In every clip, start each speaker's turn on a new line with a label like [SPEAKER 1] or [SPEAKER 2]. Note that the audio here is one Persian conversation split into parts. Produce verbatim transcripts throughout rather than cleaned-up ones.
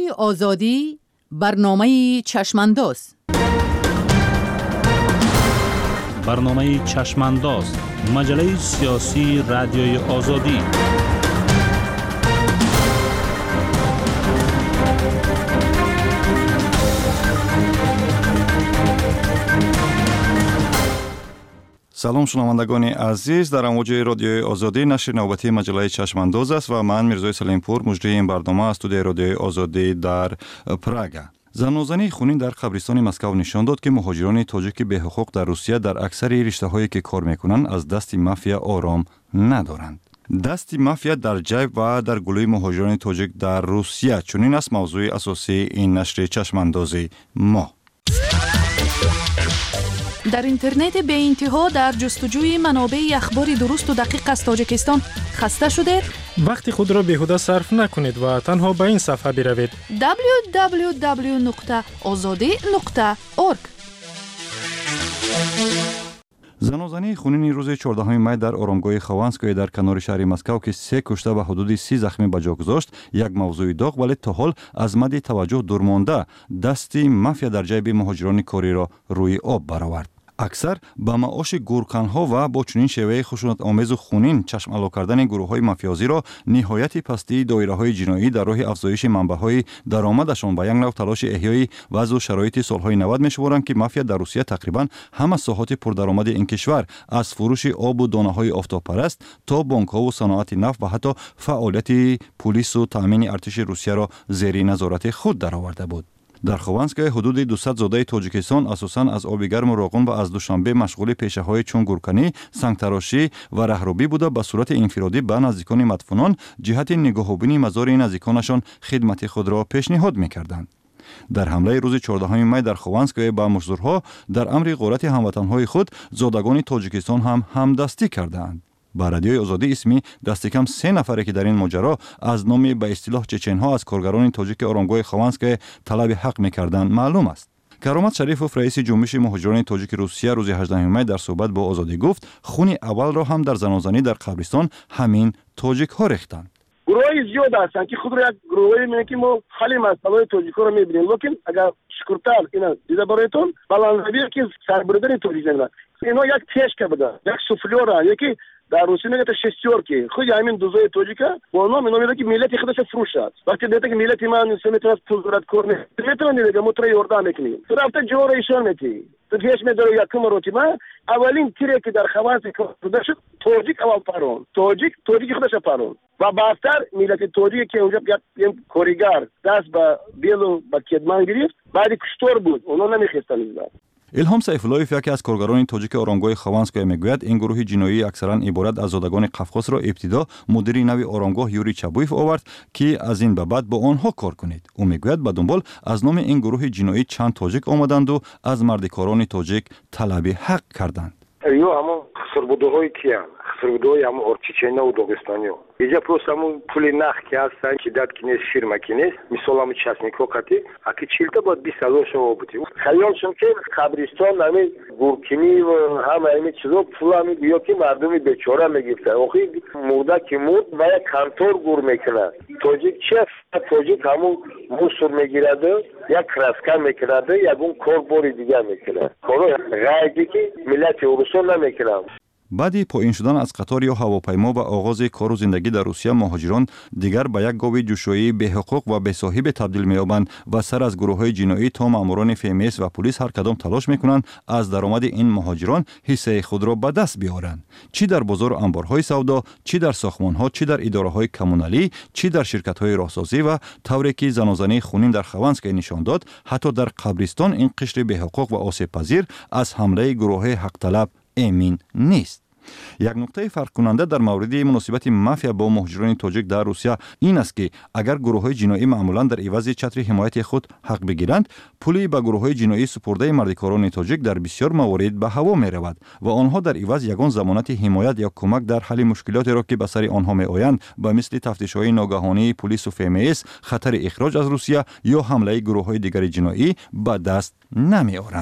[SPEAKER 1] رادیوی آزادی برنامه چشمانداز.
[SPEAKER 2] برنامه چشمانداز، مجله سیاسی رادیوی آزادی.
[SPEAKER 3] سلام شنوندگان عزیز، در امواج رادیوی آزادی نشر نوبتی مجله چشمانداز است و من میرزای سلیمپور مجری این برنامه از استودیوی رادیوی آزادی در پراگ. زنوزنی خونین در قبرستان مسکو نشان داد که مهاجران تاجیک به حقوق در روسیه در اکثر رشته‌هایی که کار میکنند از دست مافیا آرام ندارند. دست مافیا در جیب و در گلوی مهاجران تاجیک در روسیه چنین است موضوع اساسی این نشر چشماندازی ما.
[SPEAKER 4] در اینترنت به انتها در جستجوی منابع اخبار درست و دقیق از تاجیکستان خسته شدید؟
[SPEAKER 5] وقتی خود را بیهوده صرف نکنید و تنها به این صفحه بروید
[SPEAKER 4] دبلیو دبلیو دبلیو نقطه آزادی نقطه اورگ.
[SPEAKER 3] زنازنی خونین روز چهاردهم می در آرامگاه خوانسکوی در کنار شهر مسکو که سه کشته و حدود سی زخمی به جا گذاشت یک موضوع داغ، ولی تا حال از مد توجه دور مانده دستی مافیا در جیب مهاجران کاری را روی آب برآورد. اکثر با معاش گورکنها و با چنین شیوه خشونت آمیز و خونین چشم الو کردن گروه های مافیازی را نهایت پستی دایره های جنایی در راه افزایش منبع های درآمدشان با یک نوع تلاش احیای وضع و شرایط سالهای نود می‌شمارند که مافیا در روسیه تقریبا همه ساحات پردرآمد این کشور از فروش آب و دانه های آفتابپرست تا بانک ها و صنعت نفت و حتی فعالیت پلیس و تامین ارتش روسیه را زیر نظارت خود درآورده بود. در خوانسک حدود دویست زاده تاجیکستان اساساً از آب گرم و راغون و از دوشنبه مشغول پیشه‌های چون گورکنی، سنگ‌تراشی و رهروی بوده به صورت انفرادی به نزدیکان مدفونان جهت نگاه‌بینی مزار نزدیکانشان خدمت خود را پیشنهاد می‌کردند. در حمله روز چهاردهم می در خوانسک با مشزورها در امر غارت هموطن‌های خود زادگان تاجیکستان هم همدستی کردند. با رادیوی آزادی اسمی دست کم سه نفره که در این ماجرا از نام به اصطلاح چچن‌ها از کارگران تاجیک آرامگاه خوانسک طلب حق می‌کردند معلوم است. کرامت شریفوف رئیس جنبش مهاجران تاجیک روسیه روز هجدهم می در صحبت با آزادی گفت خون اول را هم در زنازنی در قبرستان همین تاجیک‌ها ریختند.
[SPEAKER 6] گروهی زیاد هستند که خود را یک گروهی میگیم ما خالی مسئله تاجیک‌ها را می‌بینیم، لیکن اگر شکرتر اینا دیده برایتون بلندوی که سربردن تاجیک نمی‌دن اینا یک تشک بده یک سوفلور یکی در روسیه میگه شستیورکی خود همین دوزای تاجیکا با نام اینا میگه که ملت خودش فروشد وقتی دیگه که ملت من سمیتراس پول دارد کار نمیتونه دیگه موتور یوردان میکنه تو رفته جور ایشان میتی تو پیش میداره یکم روتی ما اولین تیری که در خواص کردش تاجیک اول پارون تاجیک تاجیک خودش پارون و بعدتر ملت تاجیک که اونجا یک کوریگر دست به بیلو با کدمان گرفت بعد کشتور بود اونا نمیخواستن اینجا.
[SPEAKER 3] الهام سیفالایف یکی از کارگران تاجیک آرامگاه خوانسک میگوید این گروه جنایی اکثرا عبارت از زادگان قفقاز را ابتدا مدیر نوی آرامگاه یوری چابویف آورد که از این به بعد با آنها کار کنید. او میگوید به دنبال از نام این گروه جنایی چند تاجیک آمدند و از مردکاران تاجیک طلب حق کردند.
[SPEAKER 7] ایو همون خسربودهای کیان خسربودهای همون ارچیچینا و داغستانی اینجا پروست همون پول نخ که هستن که داد کنیز شیرما کنیز مثال همون چسنیکو قطی اکی چیلتا باید بیست هزار شما بودی خیالشون که قبرستان همین گورکنی و همه همین چیزا پول همین بیا که مردمی بیچاره میگیفتن آخی مرده که مرد و یک کنتور گور میکنن تاجیک چه تاجیک همون موسور میگیرده یک رسکن میکنده یک اون کار باری دیگر میکنه کارو غیدی که ملت اروسان نمیکنن.
[SPEAKER 3] بعد پایین شدن از قطار یا هواپیما و آغاز کار و زندگی در روسیه مهاجران دیگر به یک گاو جوشایی به حقوق و به صاحب تبدیل می‌یابند و سر از گروه‌های جنایی تا ماموران فیمیس و پلیس هر کدام تلاش می‌کنند از درآمد این مهاجران حصه خود را به دست بیارند، چی در بازار و انبارهای سودا، چی در ساختمان‌ها، چی در اداره‌های کمونالی، چی در شرکت‌های راهسازی و طوری که زنازنی خونین در خوانسک نشان داد حتی در قبرستان این قشر به حقوق و آسیب پذیر از حمله گروه حق طلب امین نیست. یک نکته فرق کننده در مورد مناسبت مافیا با مهاجران تاجیک در روسیه این است که اگر گروه‌های جنایی معمولاً در عوض چتر حمایت خود حق بگیرند، پولی به گروه‌های جنایی سپرده مردکاران تاجیک در بسیار موارد به هوا می‌رود و آنها در عوض یگان ضمانت حمایت یا کمک در حل مشکلات را که به سر آنها می‌آیند به مثل تفتیش‌های ناگهانی پلیس و فیمیس، خطر اخراج از روسیه یا حمله گروه‌های دیگر جنایی به دست نمی‌آورند.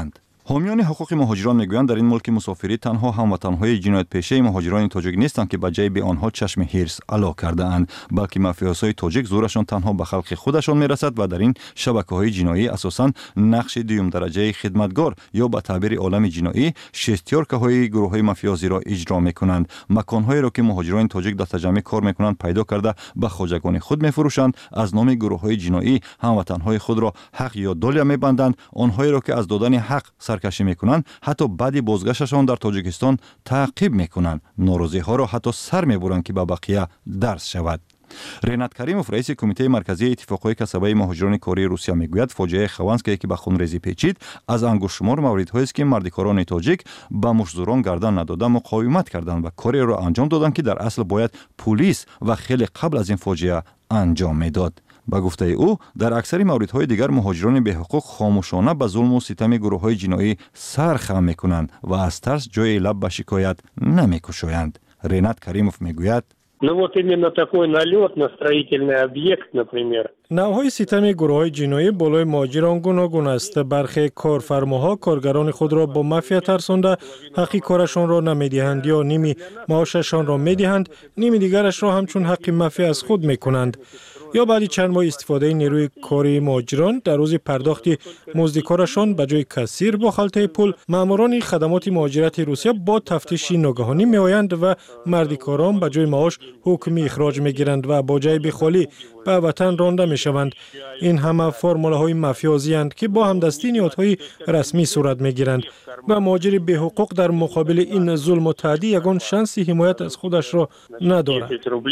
[SPEAKER 3] حامیان حقوق مهاجران میگویند در این ملک مسافری تنها هموطن‌های جنایت پیشه مهاجران تاجیک نیستند که به جای به آنها چشم حرص علا کرده اند، بلکه مافیاسای تاجیک زورشان تنها به خلق خودشان میرسد و در این شبکه‌های جنایی اساساً نقش دوم درجه خدمتگار یا به تعبیر عالم جنایی شستیارکه‌های گروه‌های مافیازی را اجرا می‌کنند. مکان‌هایی را که مهاجران تاجیک در تجمع کار می‌کنند پیدا کرده به خواجگان خود می‌فروشند، از نام گروه‌های جنایی هموطن‌های خود را حق یا دولیا می‌بندند، آنهایی را که از دادن حق سرکشی میکنند حتی بعد بازگشتشان در تاجیکستان تعقیب میکنند، ناراضی ها را حتی سر میبرند که به بقیه درس شود. رینات کریموف رئیس کمیته مرکزی اتفاقهای کسبه مهاجران کاری روسیه میگوید فاجعه خوانسک که به خونریزی پیچید از انگشت شمار موردهایی است که مردکاران تاجیک به مشتزوران گردن نداده مقاومت کردند و کاری را انجام دادند که در اصل باید پلیس و خیلی قبل از این فاجعه انجام میداد. با گفته او در اکثر موردهای دیگر مهاجران به حقوق خاموشانه به ظلم و ستم گروه‌های جنایی سر خم میکنند و از ترس جای لب به شکایت نمیکشایند. رینات کریموف میگوید
[SPEAKER 8] Ну вот именно такой налет на строительный объект, например.
[SPEAKER 5] نوعهای ستم گروه‌های جنایی بالای مهاجران گوناگون است. برخی کارفرماها کارگران خود را با مافیا ترسانده حق کارشان را نمیدهند یا نیمی معاششان را میدهند، نیمی دیگرش را همچون حق مافیا از خود میکنند. یا بعد چند ماه استفاده نیروی کاری مهاجران در روز پرداخت مزد کارشان به جای کسیر با خلطه پول ماموران خدمات مهاجرت روسیه با تفتیش ناگهانی میآیند و مردکاران به جای معاش حکمی اخراج میگیرند و با جای خالی به وطن رانده میشوند. این همه فرموله‌های مافیازی اند که با همدستی نهادهای رسمی صورت میگیرند و مهاجر به حقوق در مقابل این ظلم و تعدی یگان شانس حمایت از خودش را ندارد.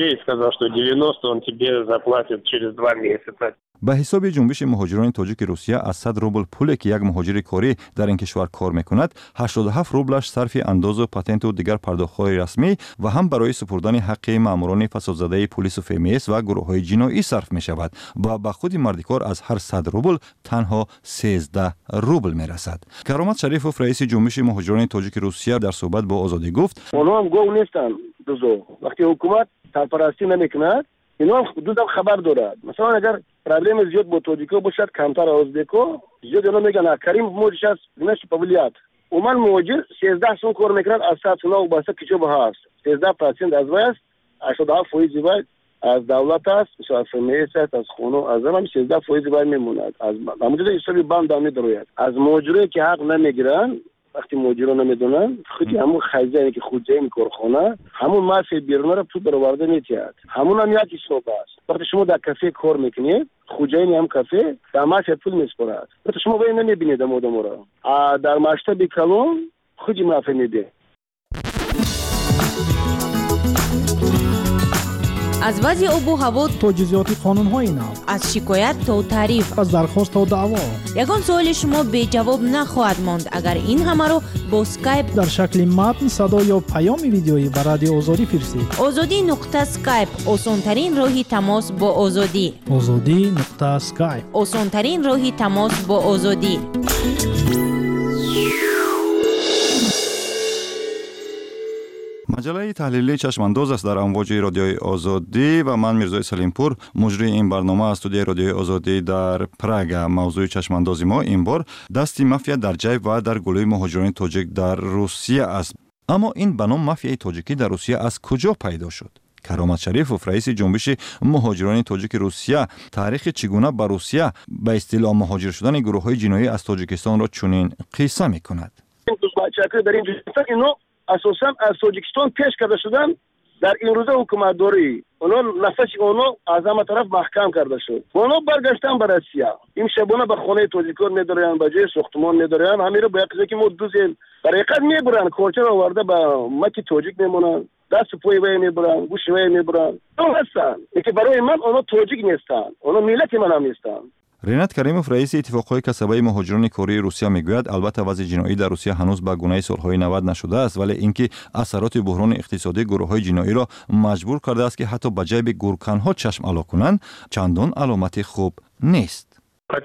[SPEAKER 3] به حساب جنبش مهاجران تاجیک روسیه از صد روبل پولی که یک مهاجر کاری در این کشور کار میکند، هشتاد و هفت روبلش صرف انداز و پاتنت و دیگر پرداخت‌های رسمی و هم برای سپردن حق ماموران فسادزده پلیس و فیمیس و گروه‌های جنایی صرف میشود و به خود مردکار از هر صد روبل تنها سیزده روبل میرسد. کرامت شریفوف رئیس جنبش مهاجران تاجیک روسیه در صحبت با آزادی گفت
[SPEAKER 6] اونها هم گو نیستن دوزو وقتی حکومت سرپرستی نمیکند اینا هم حدودم خبر دارد. مثلا اگر پرابلم زیاد با تاجیکا باشد کمتر ازبکو زیاد اینا میگن کریم موجش است نش پابلیات عموما مهاجر سیزده سون کار میکنند از صد سونا و باسه کیچو به هست سیزده درصد از وای است هشتاد و هفت فیصد وای از دولت است از فمیس است از خونو از هم سیزده فیصد وای میموند. از موجود حسابی بند دامنی دروید از مهاجری که حق نمیگیرن وقتی مهاجران نمیدونن خودی همون خزانه که خودجای کارخانه همون ماسی بیرون رو تو برآورده میتیاد همون هم یک حساب است. وقتی شما در کافه کار میکنید خودجای هم کافه در ماسی پول میسپرد وقتی شما باید نمیبینید مودم رو در مشتبه کلون خودی معافی میده.
[SPEAKER 9] از وضع آب و هوا
[SPEAKER 10] تا جزئیات قانون‌های نو،
[SPEAKER 9] از شکایت تا تعریف،
[SPEAKER 10] از درخواست تا دعوا،
[SPEAKER 9] یگان سوال شما بی جواب نخواهد ماند اگر این همه رو با اسکایپ
[SPEAKER 10] در شکل متن، صدا یا پیام ویدیویی به رادیو آزادی فرستید.
[SPEAKER 9] آزادی نقطه اسکایپ آسان‌ترین راهی تماس با آزادی.
[SPEAKER 10] آزادی نقطه اسکایپ
[SPEAKER 9] آسان‌ترین راهی تماس با آزادی.
[SPEAKER 3] مجله تحلیلی چشمانداز است در امواج رادیوی آزادی و من میرزای سلیمپور مجری این برنامه از استودیوی رادیوی آزادی در پراگ. موضوع چشمانداز ما این بار دستی مافیا در جیب و در گلوی مهاجران تاجیک در روسیه است. اما این به نام مافیای تاجیکی در روسیه از کجا پیدا شد؟ کرامت شریفوف رئیس جنبش مهاجران تاجیک روسیه تاریخ چگونه به روسیه به اصطلاح مهاجر شدن گروه‌های جنایی از تاجیکستان را چنین قصه می‌کند.
[SPEAKER 6] اساساً از تاجیکستان پیش کرده شدن در این روزه حکومت داری اونا نفس اونا از همه طرف محکم کرده شد. اونا برگشتن به روسیه این شبانه به خانه تاجیکان میدارن به جای ساختمان میدارن همین رو به یک که ما دوزیم برای قد میبرن کوچه رو آورده به مکی تاجیک میمونن دست پای وای میبرن گوش وای میبرن تو هستن که برای من اونا تاجیک نیستن اونا ملت من هم نیستن.
[SPEAKER 3] رینات کریموف رئیس اتفاقهای کسبه مهاجران کاری روسیه میگوید البته وضع جنایی در روسیه هنوز به گونه سالهای نود نشده است ولی اینکه اثرات بحران اقتصادی گروه‌های جنایی را مجبور کرده است که حتی به جای به گورکن‌ها چشم علا کنند چندان علامت خوب نیست.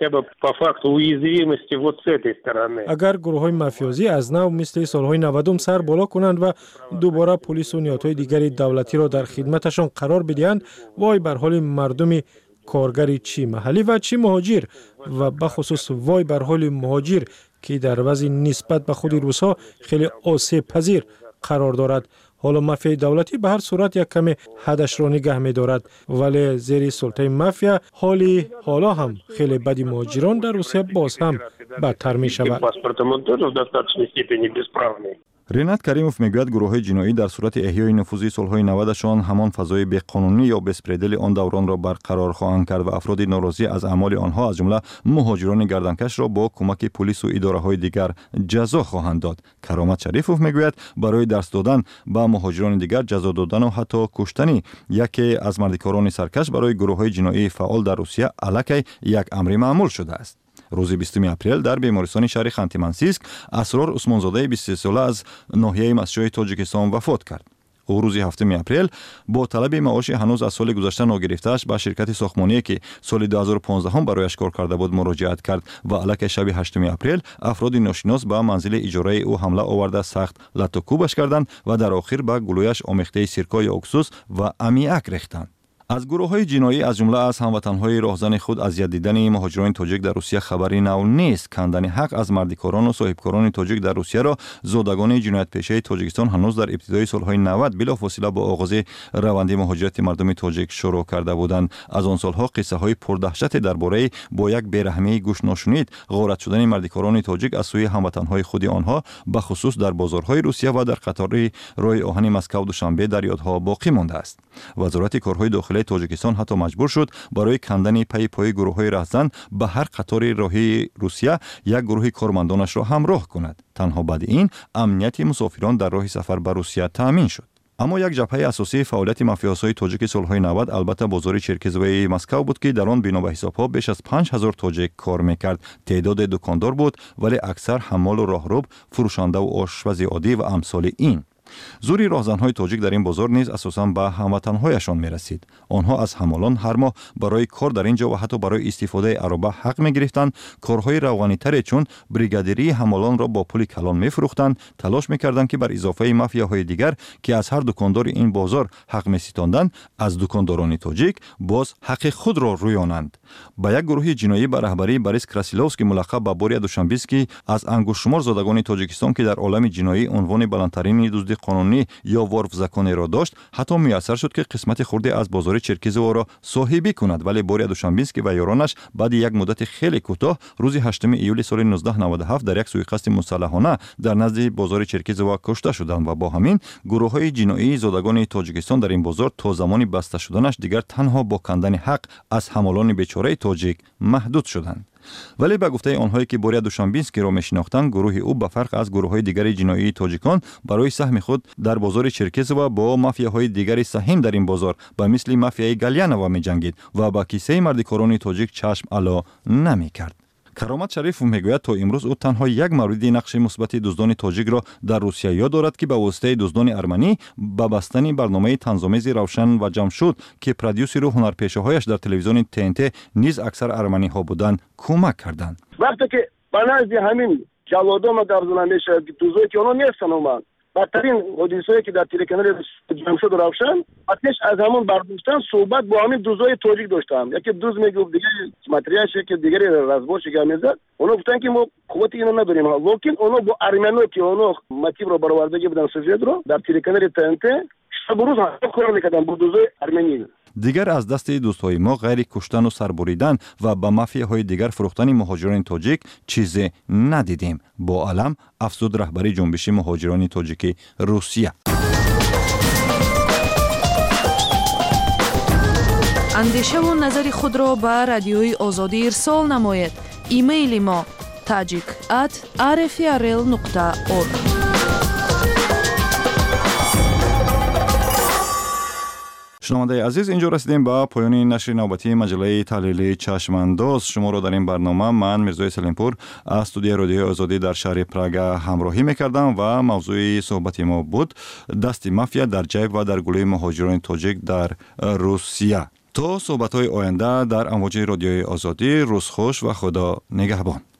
[SPEAKER 5] اگر گروه‌های مافیازی از نو مثل سالهای نود سر بالا کنند و دوباره پلیس و نهادهای دیگر دولتی را در خدمتشان قرار بدهند وای بر حال مردم کارگری چی محلی و چی مهاجر و بخصوص وای بر حال مهاجر که در وضع نسبت به خود روس‌ها خیلی آسیب پذیر قرار دارد. حالا مافیای دولتی به هر صورت یک کمی حدش را نگه می دارد، ولی زیر سلطه مافیا حالی حالا هم خیلی بدی مهاجران در روسیه باز هم بدتر می شود.
[SPEAKER 3] رینات کریموف میگوید گروه‌های جنایی در صورت احیای نفوذی سال‌های نودشان همان فضای بی‌قانونی یا بسپردل آن دوران را برقرار خواهند کرد و افراد ناراضی از اعمال آنها از جمله مهاجران گردنکش را با کمک پلیس و اداره‌های دیگر جزا خواهند داد. کرامت شریفوف میگوید برای درس دادن به مهاجران دیگر جزا دادن و حتی کشتن یکی از مردکاران سرکش برای گروه‌های جنایی فعال در روسیه الکی یک امر معمول شده است. روز بیستم اپریل در بیمارستان شهر خانتی-منسیسک اسرار عثمانزاده بیست و سه ساله از ناحیه مسجد تاجیکستان وفات کرد. او روز هفتم اپریل با طلب معاش هنوز از سال گذشته ناگرفته‌اش به شرکت ساختمانی که سال دو هزار و پانزده هم برایش کار کرده بود مراجعت کرد و الک شب هشتم اپریل افراد ناشناس به منزل اجاره او حمله آورده سخت لط و کوبش کردند و در آخر به گلویش آمیخته سرکای اکسوس و امیاک ریختند. از گروه‌های جنایی از جمله از هموطن‌های راهزن خود اذیت دیدن مهاجران تاجیک در روسیه خبری نو نیست. کندن حق از مردکاران و صاحبکاران تاجیک در روسیه را زادگان جنایت پیشه تاجیکستان هنوز در ابتدای سال‌های نود بلافاصله با آغاز روند مهاجرت مردم تاجیک شروع کرده بودند. از آن سال‌ها قصه‌های پردهشت درباره با یک بی‌رحمی گوش ناشنید غارت شدن مردکاران تاجیک از سوی هموطن‌های خود آنها به خصوص در بازارهای روسیه و در قطار راه آهن مسکو دوشنبه در یادها باقی مانده است. وزارت کارهای داخلی تاجیکستان حتی مجبور شد برای کندن پی پای گروه‌های رهزن به هر قطار راهی روسیه یک گروه کارمندانش را همراه کند. تنها بعد این امنیت مسافران در راه سفر به روسیه تامین شد. اما یک جبهه اساسی فعالیت مافیاسای تاجیک سال‌های نود البته بازار چرکزوی مسکو بود که در آن بنا به حساب‌ها بیش از پنج هزار تاجیک کار می‌کرد. تعداد دکاندار بود ولی اکثر حمال و راهرو، فروشنده و آشپز عادی و امثال این. زوری راهزن‌های تاجیک در این بازار نیز اساساً به هموطن‌هایشان می‌رسید. آنها از حمالان هر ماه برای کار در اینجا و حتی برای استفاده عربه حق می‌گرفتند. کارهای روغنی‌تر چون بریگادری حمالان را با پول کلان می‌فروختند، تلاش می‌کردند که بر اضافه مافیاهای دیگر که از هر دکاندار این بازار حق می‌ستاندند، از دکانداران تاجیک باز حق خود را رویانند. با یک گروه جنایی به رهبری بوریس کراسیلوفسکی ملقب به بوریا دوشنبیسکی از انگشت‌شمار زادگان تاجیکستان که در عالم جنایی عنوان بلندترین دزد قانونی یا وارف زکانه را داشت، حتی میسر شد که قسمت خورده از بازار چرکزو را صاحبی کند. ولی بوریا دوشنبیسکی و یارانش بعد یک مدت خیلی کوتاه روز هشتم ایول سال نوزده نود و هفت در یک سوءقصد مسلحانه در نزد بازار چرکزو کشته شدند و با همین گروه‌های جنایی زادگان تاجیکستان در این بازار تا زمانی بسته شدنش دیگر تنها با کندن حق از حمالان بیچاره تاجیک محدود شدند. ولی به گفته آنهایی که بوریا دوشنبیسکی را میشناختند، گروه او به فرق از گروه‌های دیگر جنایی تاجیکان برای سهم خود در بازار چرکزو با مافیاهای دیگر سهم در این بازار به مثل مافیای گالیانووا می‌جنگید و با کیسه مردکاران تاجیک چشم علا نمی‌کرد. کرامت شریف میگوید تا امروز او تنها یک مورد نقش مثبت دزدان تاجیک را در روسیه یاد دارد که به واسطه دزدان ارمنی به بستن برنامه طنزآمیز روشن و جمشید که پرودیوسر و هنرپیشه‌هایش در تلویزیون تی ان تی نیز اکثر ارمنی ها بودند کمک کردند.
[SPEAKER 6] وقتی که بنازی همین جلادام در زنده شد دوزایی که اونا نیستن اومد بدترین حدیثایی که در تلکانال جمشید روشن آتش از همون برداشتن صحبت با همین دوزای تاجیک داشتم. یکی دوز میگفت دیگه ماتریاش که دیگه رزبوش که میزد اونا گفتن که ما قوت اینو نداریم ها، لیکن اونا با ارمنو که اونا ماتیب رو برآوردگی بودن سوفیت رو در تلکانال تی ان تی شب روز هم کار میکردن با دوزای ارمنی.
[SPEAKER 3] دیگر از دست دوستای ما غیر کشتن و سربریدن و به مافیاهای دیگر فروختن مهاجران تاجیک چیزی ندیدیم. با علم افزود رهبری جنبش مهاجران تاجیک روسیه.
[SPEAKER 4] اندیشه و نظر خود را به رادیوی آزادی ارسال نمایید. ایمیل ما tajik at r f r l nokta org.
[SPEAKER 3] شنونده عزیز، اینجا رسیدیم به پایان نشر نوبتی مجله تحلیلی چشمانداز. شما را در این برنامه من میرزای سلیمپور از استودیوی رادیوی آزادی در شهر پراگ همراهی میکردم و موضوع صحبت ما بود دست مافیا در جیب و در گلوی مهاجران تاجیک در روسیه. تا صحبت های آینده در امواج رادیوی آزادی، روز خوش و خدا نگهبان.